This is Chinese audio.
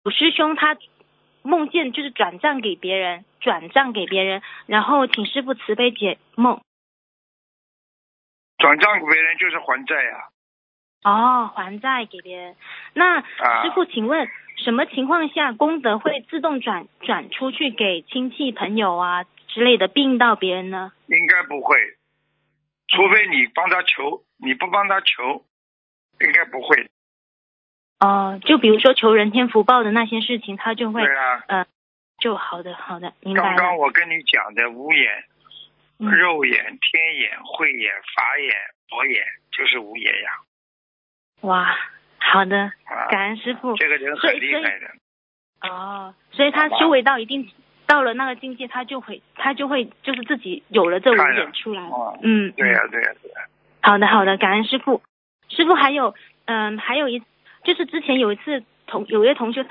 师兄他梦见就是转账给别人，然后请师父慈悲解梦。 转账给别人就是还债呀。 还债给别人。那师父请问什么情况下功德会自动转出去给亲戚朋友啊之类的，并到别人呢？ 应该不会，除非你帮他求，你不帮他求应该不会。 就比如说求人天福报的那些事情，他就会对啊， 就好的，明白了。 刚刚我跟你讲的五眼、肉眼、天眼、慧眼、法眼、佛眼，就是五眼呀。 哇，好的，感恩师父。 这个人很厉害的。所以他修为到一定到了那个境界，他就会就是自己有了这五眼出来。 对呀。 好的，感恩师父。师父还有就是之前有一次有一位同学